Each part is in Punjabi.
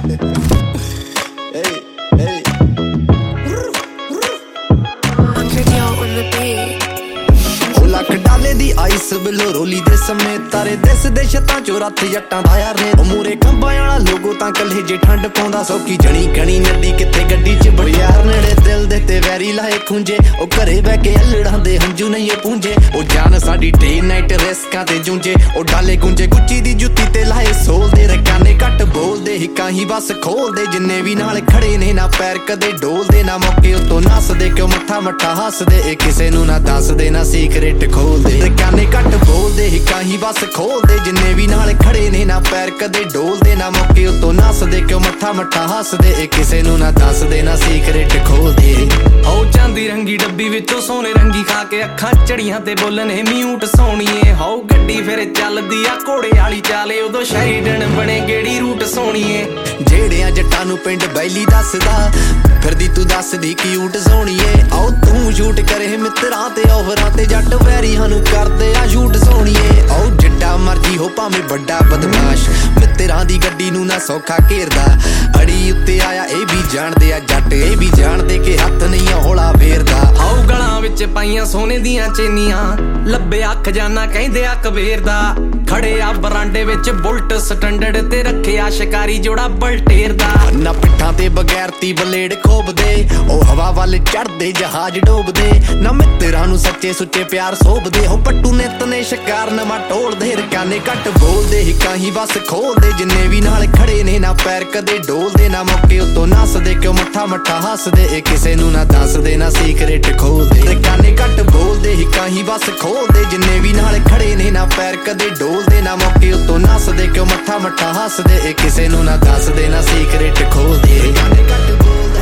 ਲੱਖ ਡਾਲੇ ਦੀ ਆਈਸ ਬਿਲੋ ਰੋਲੀ ਦੇ ਸਮੇਂ ਤਾਰੇ ਦਿਸ ਦੇ ਛੱਤਾਂ ਚੋਂ ਰੱਥ ਜੱਟਾਂ ਦਾ ਯਾਰ ਨੇ ਮੂਰੇ ਖੰਭਾਂ ਵਾਲਾ ਲੋਗੋ ਤਾਂ ਕੱਲੇ ਜੇ ਠੰਡ ਪਾਉਂਦਾ ਸੌਕੀ ਜਣੀ ਕਣੀ ਨੱਡੀ ਕਿੱਥੇ ਗੱਡੀ ਚ ਬੜਿਆਰ ਨੇੜੇ ਦਿਲ ਦੇ ਤੇ ਵੈਰੀ ਲਾਏ ਖੁੰਝੇ ਉਹ ਘਰੇ ਬਹਿ ਕੇ ਅਲੜਾਂ ਦੇ ਹੰਝੂ ਨਹੀਂ ਪੂੰਝੇ ਉਹ ਜਾਨ ਸਾਡੀ ਡੇ ਨਾਈਟ ਰਿਸਕਾਂ ਤੇ ਜੂੰਝੇ ਉਹ ਡਾਲੇ ਗੁੰਝੇ ਗੁੱਚੀ ਦੀ ਜੁੱਤੀ ਤੇ ਲਾਏ ਸੋਲ ਦੇ ਰਕਾਨੇ ਘੱਟ ਬੋਲਦੇ ਹਿੱਕਾਂ ਹੀ ਬਸ ਖੋਲਦੇ ਜਿੰਨੇ ਵੀ ਨਾਲ ਖੜੇ ਨੇ ਨਾ ਪੈਰ ਕਦੇ ਡੋਲਦੇ ਨਾ ਮੌਕੇ ਉਤੋਂ ਨੱਸਦੇ ਕਿਉਂ ਮੱਠਾ ਮੱਠਾ ਹੱਸਦੇ ਇਹ ਕਿਸੇ ਨੂੰ ਨਾ ਦੱਸਦੇ ਨਾ ਸੀਕ੍ਰੇਟ ਖੋਲਦੇ ਰਕਾਨੇ ਘੱਟ ਬੋਲਦੇ ਹਿੱਕਾਂ ਹੀ ਬਸ ਖੋਲਦੇ ਜਿੰਨੇ ਵੀ ਨਾਲ ਖੜੇ ਨੇ ਨਾ ਪੈਰ ਕਦੇ ਡੋਲਦੇ ਨਾ ਮੌਕੇ ਉਤੋਂ ਨੱਸਦੇ ਕਿਉਂ ਮੱਠਾ ਮੱਠਾ ਹੱਸਦੇ ਇਹ ਕਿਸੇ ਨੂੰ ਨਾ ਦੱਸਦੇ ਨਾ ਸੀਕ੍ਰੇਟ ਖੋਲਦੇ ਹੋ ਚਾਂਦੀ ਰੰਗੀ ਡੱਬੀ ਵਿੱਚੋਂ ਸੋਨੇ ਰੰਗੀ ਖਾ ਕੇ ਅੱਖਾਂ ਚੜੀਆਂ ਤੇ ਬੋਲਣੇ ਮਿਊਟ ਸੋਣੀਏ ਹੋ ਗੱਡੀ ਫਿਰ ਚੱਲਦੀ ਆ ਘੋੜੇ ਵਾਲੀ ਚਾਲੇ ਉਦੋਂ ਸ਼ਾਈਡਨ ਬਣੇ ਗੇੜੀ ਰੂਟ ਸੋਣੀਏ ਜਿਹੜਿਆਂ ਜੱਟਾਂ ਨੂੰ ਪਿੰਡ ਬੈਲੀ ਦੱਸਦਾ ਫਿਰਦੀ ਤੂੰ ਦੱਸਦੀ ਕਿਊਟ ਸੋਣੀਏ ਆਓ ਤੂੰ ਸ਼ੂਟ ਕਰੇ ਮਿੱਤਰਾਂ ਤੇ ਆਫਰਾਂ ਤੇ ਜੱਟ ਵੈਰੀਆਂ ਨੂੰ ਕਰਦੇ ਆ ਸ਼ੂਟ ਸੋਣੀਏ ਆਓ ਜਿੱਡਾ ਮਰਜੀ ਹੋ ਭਾਵੇਂ ਵੱਡਾ ਬਦਮਾਸ਼ ਮਿੱਤਰਾਂ ਦੀ ਗੱਡੀ ਨੂੰ ਨਾ ਸੌਖਾ ਘੇਰਦਾ ਅੜੀ ਉੱਤੇ ਆਇਆ ਇਹ ਵੀ ਜਾਣਦੇ ਆ ਜੱਟ ਇਹ ਵੀ ਜਾਣਦੇ ਕਿ ਹੱਥ ਨਹੀਂ ਹੌਲਾ ਫੇਰਦਾ ਆਓ ਗਲਾਂ ਵਿੱਚ ਪਾਈਆਂ ਸੋਨੇ ਦੀਆਂ ਚੇਨੀਆਂ ਲੱਭਿਆ ਖਜ਼ਾਨਾ ਕਹਿੰਦੇ ਆ ਕਬੀਰ ਦਾ ਖੜੇ ਆ ਬਰਾਂਡੇ ਵਿੱਚ ਬੁਲਟ ਸਟੈਂਡਰਡ ਤੇ ਰੱਖਿਆ ਸ਼ਿਕਾਰੀ ਜੋੜਾ ਬਲਟੇਰ ਦਾ ਨਾ ਪਿੱਠਾਂ ਤੇ ਬਗੈਰਤੀ ਬਲੇਡ ਖੋਬਦੇ ਉਹ ਹਵਾ ਵੱਲ ਚੜਦੇ ਜਹਾਜ਼ ਡੋਬਦੇ ਨਾ ਮਿੱਤਰਾਂ ਨੂੰ ਸੱਚੇ ਸੁੱਚੇ ਪਿਆਰ ਸੋਭਦੇ ਉਹ ਪੱਟੂ ਨਿੱਤ ਨੇ ਸ਼ਿਕਾਰ ਨਵਾਂ ਟੋਲਦੇ ਰਕਾਨੇ ਘੱਟ ਬੋਲਦੇ ਹਿੱਕਾਂ ਹੀ ਬਸ ਖੋਲਦੇ ਜਿੰਨੇ ਵੀ ਨਾਲ ਖੜੇ ਨੇ ਨਾ ਪੈਰ ਕਦੇ ਡੋਲਦੇ ਨਾ ਮੌਕੇ ਉਤੋਂ ਨੱਸਦੇ ਕਿਉਂ ਮੱਠਾ ਮੱਠਾ ਹੱਸਦੇ ਇਹ ਕਿਸੇ ਨੂੰ ਨਾ ਦੱਸਦੇ ਨਾ ਸੀਕ੍ਰੇਟ ਖੋਲਦੇ ਰਕਾਨੇ ਘੱਟ ਬੋਲਦੇ ਹਿੱਕਾਂ ਹੀ ਬਸ ਖੋਲਦੇ ਜਿੰਨੇ ਵੀ ਨਾਲ ਖੜੇ ਨੇ ਨਾ ਪੈਰ ਕਦੇ ਡੋਲਦੇ ਨਾ ਮੌਕੇ ਉਤੋਂ ਨੱਸਦੇ ਕਿਉਂ ਮੱਠਾ ਮੱਠਾ ਹੱਸਦੇ ਇਹ ਕਿਸੇ ਨੂੰ ਨਾ ਦੱਸਦੇ ਨਾ ਸੀਕ੍ਰੇਟ ਖੋਲਦੇ ਰਕਾਨੇ ਘੱਟ ਬੋਲਦੇ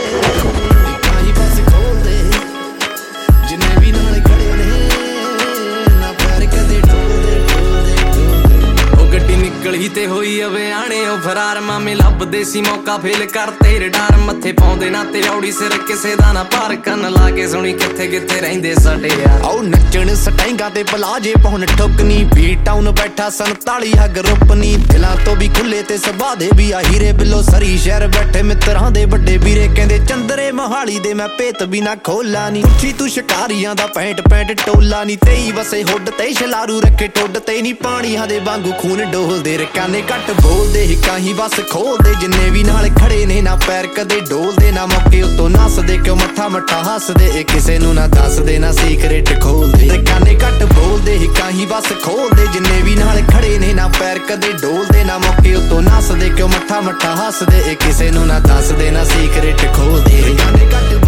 ਹਿੱਕਾਂ ਹੀ ਬਸ ਖੋਲਦੇ ਜਿੰਨੇ ਵੀ ਨਾਲ ਖੜੇ ਨੇ ਨਾ ਪੈਰ ਕਦੇ ਡੋਲਦੇ ਉਹ ਗੱਡੀ ਨਿਕਲੀ ਤੇ ਹੋਈ ਅਵਿਆਣੇ ਉਹ ਫਰਾਰ ਮਾਮੇ ਲੱਭਦੇ ਸੀ ਮੌਕਾ ਫੇਲ ਕਰ ਤੇਰੇ ਡਰ ਮੱਥੇ ਪਾਉਂਦੇ ਨਾ ਤੇ ਔੜੀ ਸਿਰ ਕਿਸੇ ਦਾ ਨਾ ਭਾਰ ਕੰਨ ਲਾ ਕੇ ਸੁਣੀ ਕਿੱਥੇ ਕਿੱਥੇ ਰਹਿੰਦੇ ਸਾਡੇ ਯਾਰ ਆਓ ਨੱਚਣ ਸਟੈਂਗਾ ਤੇ ਪਲਾਜੇ ਪਹੁੰਨ ਠੁਕਨੀ ਬੀ ਟਾਊਨ ਬੈਠਾ 47 ਹੱਗ ਰੁਪਨੀ ਦਿਲਾਂ ਤੋਂ ਵੀ ਖੁੱਲੇ ਤੇ ਸਭਾ ਦੇ ਵੀ ਆ ਹੀਰੇ ਬਿੱਲੋ ਸਰੀ ਸ਼ਹਿਰ ਬੈਠੇ ਮਿੱਤਰਾਂ ਦੇ ਵੱਡੇ ਵੀਰੇ ਕਹਿੰਦੇ ਚੰਦਰੇ ਮੋਹਾਲੀ ਦੇ ਮੈਂ ਭੇਤ ਵੀ ਨਾ ਖੋਲਾ ਨੀ ਪੁੱਛੀ ਤੂੰ ਸ਼ਿਕਾਰੀਆਂ ਦਾ ਪੈਂਟ ਟੋਲਾ ਨੀ 23 ਵਸੇ ਹੁੱਡ ਤੇ ਛਲਾਰੂ ਰੱਖੇ ਠੁੱਡ ਤੇ ਨੀ ਪਾਣੀਆਂ ਦੇ ਵਾਂਗੂ ਖੂਨ ਡੋਲਦੇ ਰਕਾਨੇ ਘੱਟ ਬੋਲਦੇ ਹਿੱਕਾਂ ਹੀ ਬਸ ਖੋਲਦੇ ਜਿੰਨੇ ਵੀ ਨਾਲ ਖੜੇ ਨੇ ਨਾ ਪੈਰ ਕਦੇ ਡੋਲਦੇ ਨਾ ਮੌਕੇ ਉਤੋਂ ਨੱਸਦੇ ਕਿਉਂ ਮੱਠਾ ਮੱਠਾ ਹੱਸਦੇ ਇਹ ਕਿਸੇ ਨੂੰ ਨਾ ਦੱਸਦੇ ਨਾ ਸੀਕ੍ਰੇਟ ਖੋਲਦੇ ਰਕਾਨੇ ਘੱਟ ਬੋਲਦੇ ਹਿੱਕਾਂ ਹੀ ਬਸ ਖੋਲਦੇ ਜਿੰਨੇ ਵੀ ਨਾਲ ਖੜੇ ਨੇ ਨਾ ਪੈਰ ਕਦੇ ਡੋਲਦੇ ਨਾ ਮੌਕੇ ਉਤੋਂ ਨੱਸਦੇ ਕਿਉਂ ਮੱਠਾ ਮੱਠਾ ਹੱਸਦੇ ਇਹ ਕਿਸੇ ਨੂੰ ਨਾ ਦੱਸਦੇ ਨਾ ਸੀਕ੍ਰੇਟ ਖੋਲਦੇ ਰਕਾਨੇ ਘੱਟ